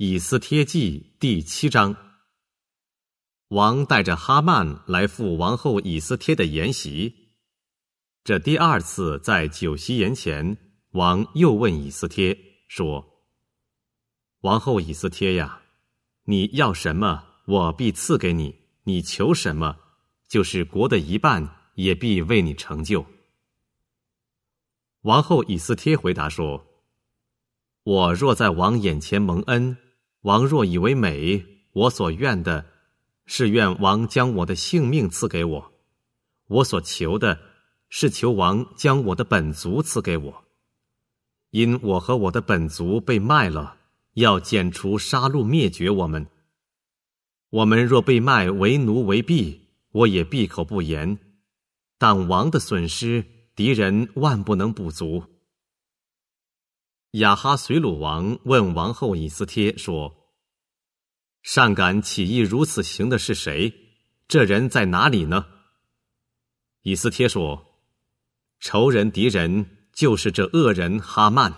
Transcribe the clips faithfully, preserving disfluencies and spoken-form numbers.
以斯帖记第七章。王带着哈曼来赴王后以斯帖的筵席。这第二次在酒席筵前，王又问以斯帖说：王后以斯帖呀，你要什么，我必赐给你；你求什么，就是国的一半，也必为你成就。王后以斯帖回答说：我若在王眼前蒙恩，王若以为美，我所愿的是愿王将我的性命赐给我，我所求的是求王将我的本族赐给我。因我和我的本族被卖了，要剪除杀戮灭绝我们。我们若被卖为奴为婢，我也闭口不言，但王的损失，敌人万不能补足。亚哈随鲁王问王后以斯帖说：尚敢起意如此行的是谁？这人在哪里呢？以斯帖说：仇人敌人就是这恶人哈曼。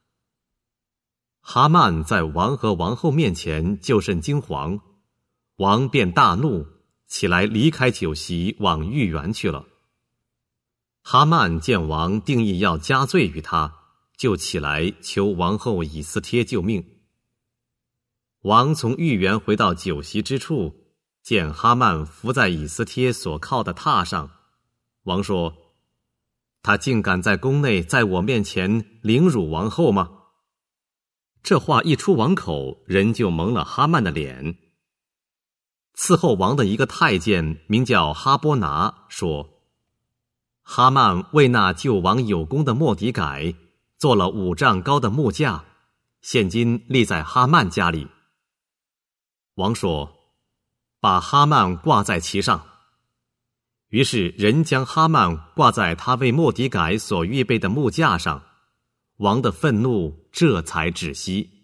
哈曼在王和王后面前就甚惊惶，王便大怒，起来离开酒席，往御园去了。哈曼见王定义要加罪于他，就起来求王后以斯帖救命。王从御园回到酒席之处，见哈曼伏在以斯帖所靠的榻上。王说：他竟敢在宫内在我面前凌辱王后吗？这话一出王口，人就蒙了哈曼的脸。伺候王的一个太监名叫哈波拿说：哈曼为那救王有功的末底改做了五丈高的木架，现今立在哈曼家里。王说：把哈曼挂在其上。于是人将哈曼挂在他为末底改所预备的木架上，王的愤怒这才止息。